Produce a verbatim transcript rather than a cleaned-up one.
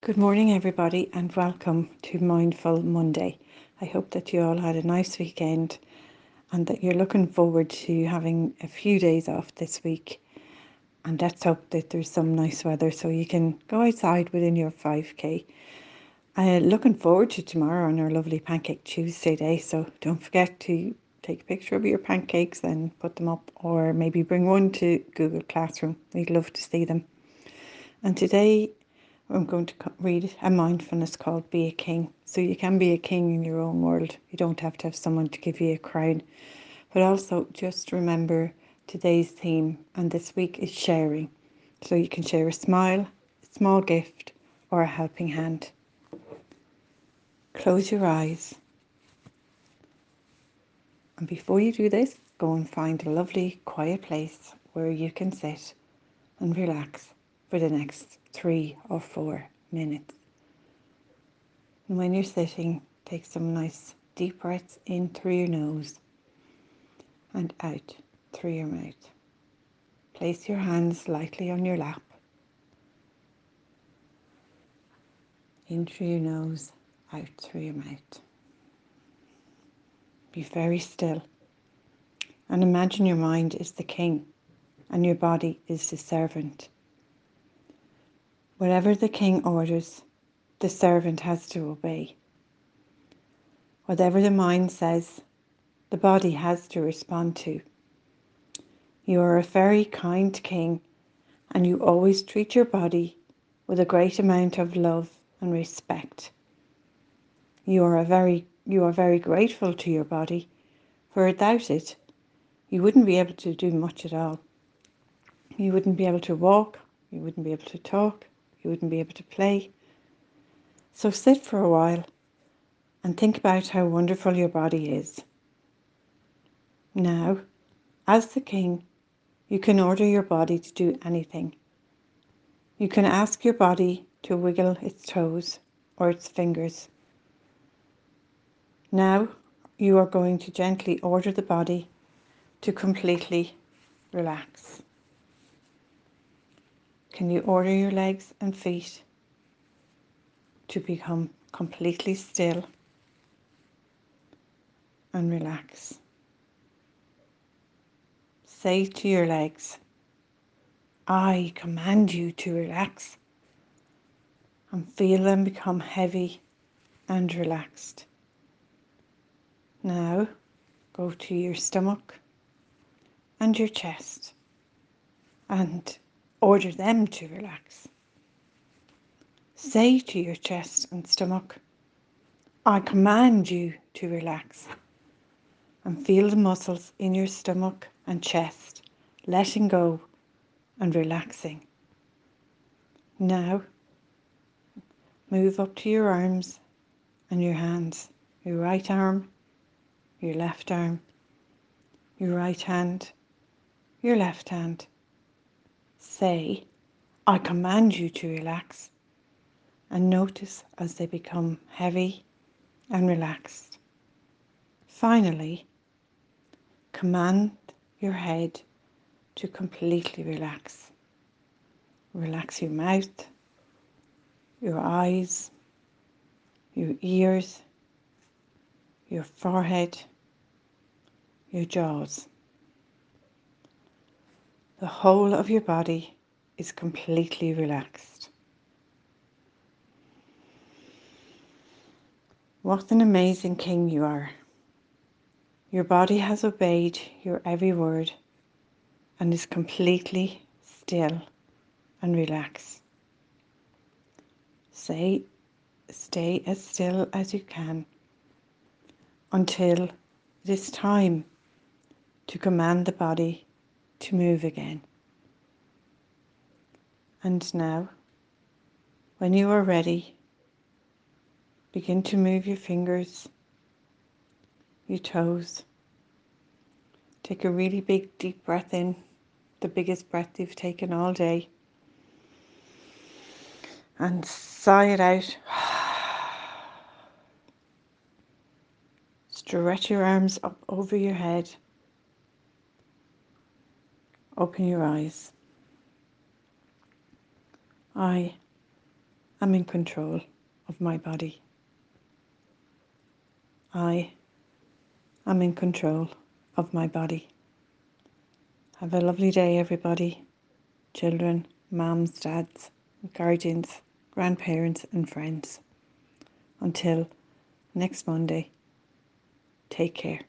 Good morning, everybody, and welcome to Mindful Monday. I hope that you all had a nice weekend and that you're looking forward to having a few days off this week. And let's hope that there's some nice weather so you can go outside within your five K. Uh, looking forward to tomorrow on our lovely Pancake Tuesday day. So don't forget to take a picture of your pancakes and put them up, or maybe bring one to Google Classroom. We'd love to see them. And today I'm going to read a mindfulness called Be a King. So you can be a king in your own world. You don't have to have someone to give you a crown. But also just remember today's theme, and this week is sharing. So you can share a smile, a small gift, or a helping hand. Close your eyes. And before you do this, go and find a lovely quiet place where you can sit and relax for the next three or four minutes. And when you're sitting, take some nice deep breaths in through your nose and out through your mouth. Place your hands lightly on your lap. In through your nose, out through your mouth. Be very still and imagine your mind is the king and your body is the servant. Whatever the king orders, the servant has to obey. Whatever the mind says, the body has to respond to. You are a very kind king, and you always treat your body with a great amount of love and respect. You are a very you are very grateful to your body, for without it, you wouldn't be able to do much at all. You wouldn't be able to walk, you wouldn't be able to talk, you wouldn't be able to play. So sit for a while and think about how wonderful your body is. Now, as the king, you can order your body to do anything. You can ask your body to wiggle its toes or its fingers. Now you are going to gently order the body to completely relax. Can you order your legs and feet to become completely still and relax? Say to your legs, I command you to relax, and feel them become heavy and relaxed. Now go to your stomach and your chest and order them to relax. Say to your chest and stomach, I command you to relax, and feel the muscles in your stomach and chest letting go and relaxing. Now move up to your arms and your hands, your right arm, your left arm, your right hand, your left hand. Say, I command you to relax, and notice as they become heavy and relaxed. Finally, command your head to completely relax. Relax your mouth, your eyes, your ears, your forehead, your jaws. The whole of your body is completely relaxed. What an amazing king you are. Your body has obeyed your every word and is completely still and relaxed. Say, stay as still as you can until it is time to command the body to move again. And now, when you are ready, begin to move your fingers, your toes. Take a really big deep breath in, the biggest breath you've taken all day. And sigh it out. Stretch your arms up over your head. Open your eyes. I am in control of my body. I am in control of my body. Have a lovely day, everybody. Children, mums, dads, guardians, grandparents and friends. Until next Monday, take care.